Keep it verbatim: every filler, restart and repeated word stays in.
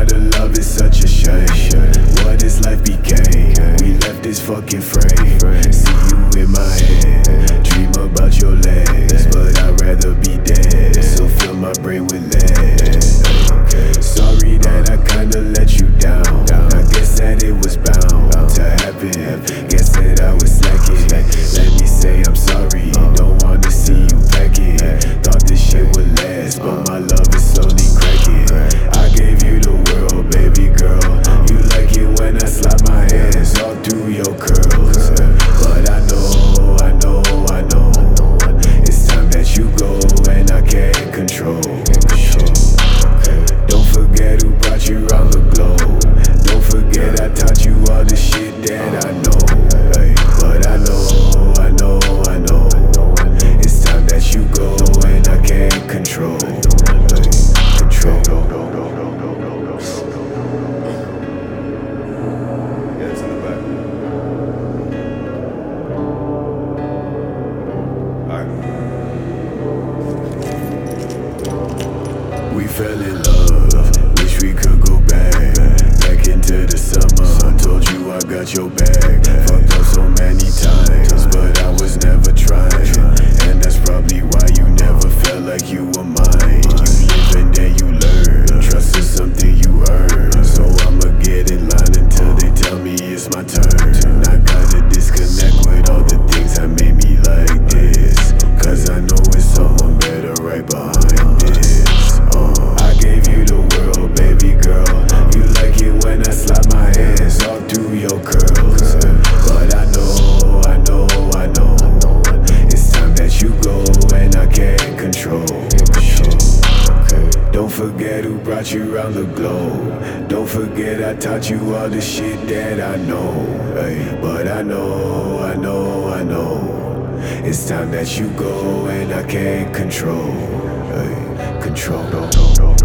gotta love is such a shame. What this life became, we left this fucking frame. See you in my head, dream about your legs, but I'd rather be dead, so fill my brain with lead. Sorry that I kinda let you down, I guess that it was bound to happen. Guess that I was slacking. Let me say I'm sorry, don't wanna see you packing. Thought this shit would last, but my love is slowly cracking. I gave you the world, baby girl. You like it when I slide my hands all through your curls, but I know, I know, I know it's time that you go and I can't control. Don't forget who brought you around the globe. Don't forget I taught you all the shit that I know. But I know, I know, I know it's time that you go and I can't control. Control. Yeah, it's in the back. Alright. We fell in love, wish we could go back, back into the summer. Told you I got your back, fucked up so many times, but I was never trying, and that's probably why you never felt like you were mine. You live and then you learn, trust is something you earn, so I'ma get in line until they tell me it's my turn. I gotta disconnect with all the things that made me like this, cause I know it's someone better right behind this. uh, I gave you the world, baby girl. You like it when I slide my hands all through your curls, but I know, I know, I know it's time that you go and I can't control. Don't forget who brought you around the globe. Don't forget I taught you all the shit that I know. Ay, but I know, I know, I know it's time that you go and I can't control. Ay, control.